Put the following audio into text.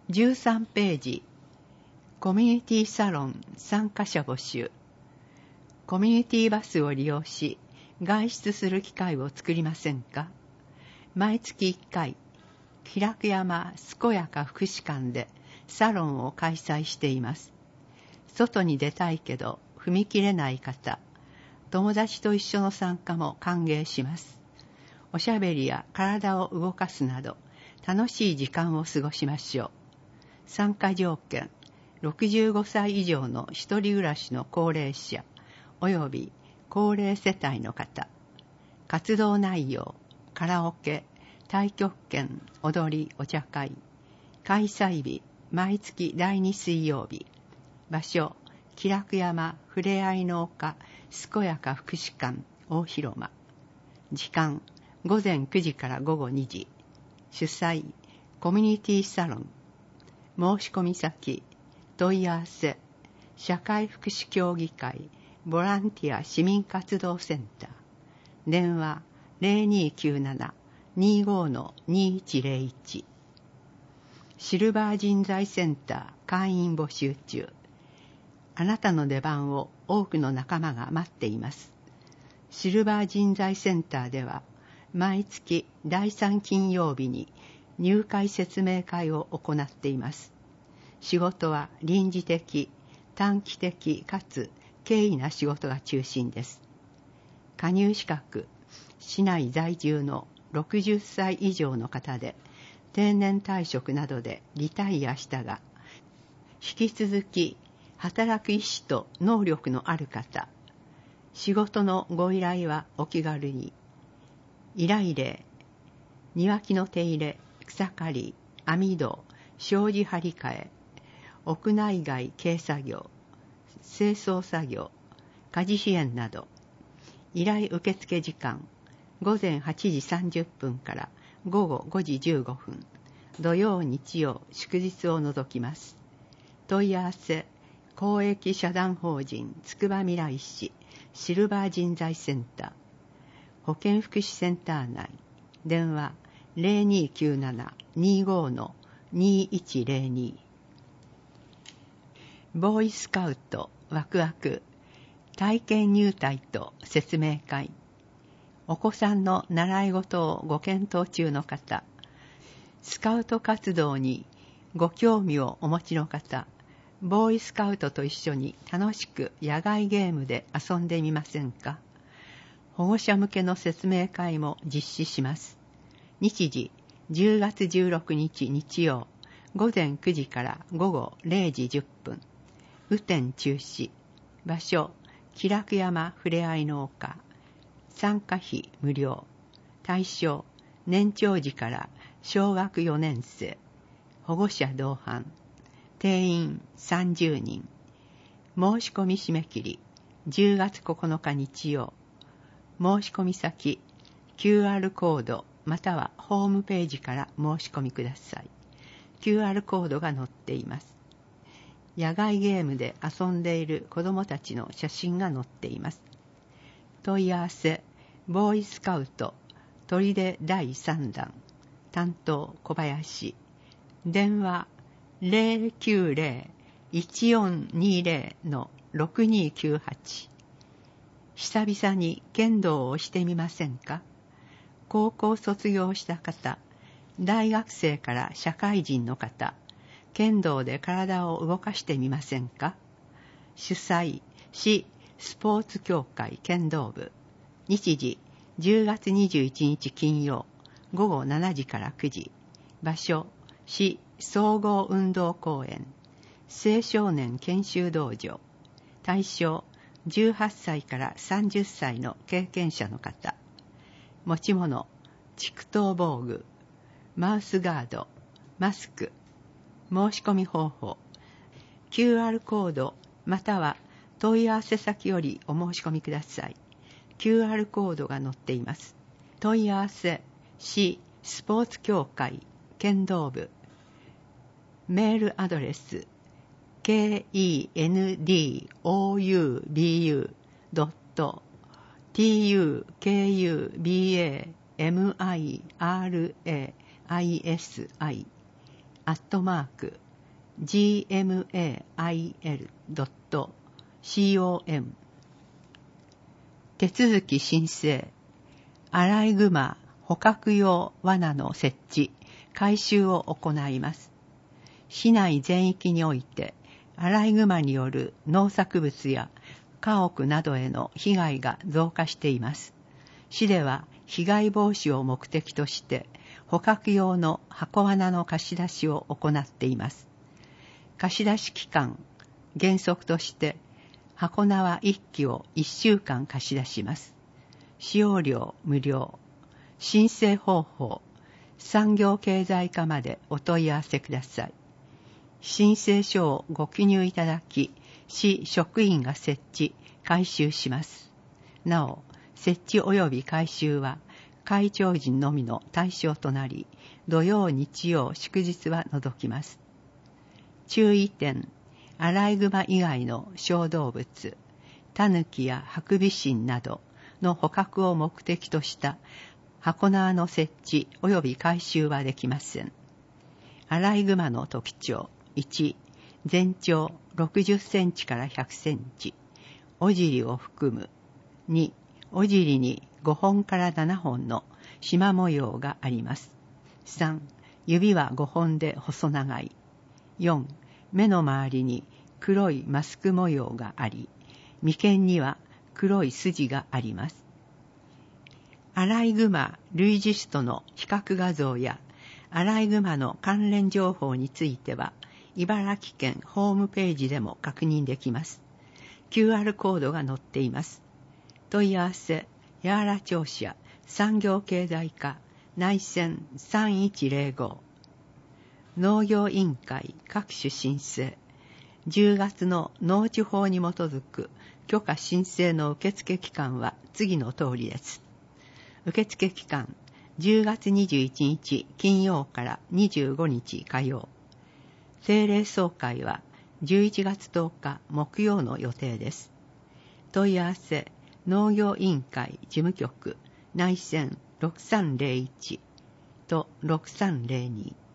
13ページ、コミュニティサロン参加者募集。コミュニティバスを利用し、外出する機会を作りませんか？毎月1回、喜楽山健やか福祉館でサロンを開催しています。外に出たいけど踏み切れない方、友達と一緒の参加も歓迎します。おしゃべりや体を動かすなど、楽しい時間を過ごしましょう。参加条件、65歳以上の一人暮らしの高齢者、および高齢世帯の方。活動内容、カラオケ、太極拳、踊り、お茶会。開催日、毎月第2水曜日。場所、喜楽山ふれあいの丘健やか福祉館大広間。時間、午前9時から午後2時。主催、コミュニティサロン。申し込み先、問い合わせ、社会福祉協議会ボランティア市民活動センター。電話 0297-25-2101。シルバー人材センター会員募集中。あなたの出番を多くの仲間が待っています。シルバー人材センターでは、毎月第3金曜日に入会説明会を行っています。仕事は臨時的、短期的かつ経緯な仕事が中心です。加入資格、市内在住の60歳以上の方で、定年退職などでリタイアしたが、引き続き働く意思と能力のある方、仕事のご依頼はお気軽に。依頼例、庭木の手入れ、草刈り、網戸、障子張り替え、屋内外軽作業、清掃作業、家事支援など。依頼受付時間、午前8時30分から午後5時15分、土曜日曜祝日を除きます。問い合わせ、公益社団法人つくばみらい市シルバー人材センター、保健福祉センター内、電話 0297-25-2102。ボーイスカウトワクワク体験入隊と説明会。お子さんの習い事をご検討中の方、スカウト活動にご興味をお持ちの方、ボーイスカウトと一緒に楽しく野外ゲームで遊んでみませんか？保護者向けの説明会も実施します。日時、10月16日日曜、午前9時から午後0時10分。雨天中止。場所、喜楽山ふれあいの丘。参加費無料。対象、年長児から小学4年生。保護者同伴。定員30人。申し込み締め切り、10月9日日曜。申し込み先、QR コードまたはホームページから申し込みください。QR コードが載っています。野外ゲームで遊んでいる子どもたちの写真が載っています。問い合わせ、ボーイスカウト砦第3弾、担当小林。電話 090-1420-6298。久々に剣道をしてみませんか？高校卒業した方、大学生から社会人の方、剣道で体を動かしてみませんか？主催、市スポーツ協会剣道部。日時、10月21日金曜、午後7時から9時。場所、市総合運動公園。青少年研修道場。対象、18歳から30歳の経験者の方。持ち物、蓄湯防具、マウスガード、マスク。申し込み方法、QR コードまたは問い合わせ先よりお申し込みください。QR コードが載っています。問い合わせ、市スポーツ協会剣道部。メールアドレス、kendobu.tukubamiraisi @gmail.com 手続き申請、アライグマ捕獲用罠の設置、改修を行います。市内全域において、アライグマによる農作物や家屋などへの被害が増加しています。市では被害防止を目的として、捕獲用の箱罠の貸し出しを行っています。貸し出し期間、原則として、箱縄1機を1週間貸し出します。使用料無料。申請方法、産業経済課までお問い合わせください。申請書をご記入いただき、市職員が設置、回収します。なお、設置及び回収は、会長人のみの対象となり、土曜、日曜、祝日は除きます。注意点、アライグマ以外の小動物、タヌキやハクビシンなどの捕獲を目的とした箱縄の設置及び回収はできません。アライグマの特徴、1、全長60センチから100センチ、尾尻を含む。2、尾尻に5本から7本の縞模様があります。3、指は5本で細長い。4、目の周りに黒いマスク模様があり、眉間には黒い筋があります。アライグマ類似種との比較画像やアライグマの関連情報については、茨城県ホームページでも確認できます。QR コードが載っています。問い合わせ、八原庁舎産業経済課内線3105。農業委員会各種申請。10月の農地法に基づく許可申請の受付期間は次の通りです。受付期間、10月21日金曜から25日火曜。定例総会は11月10日木曜の予定です。問い合わせ、農業委員会事務局内線6301と6302。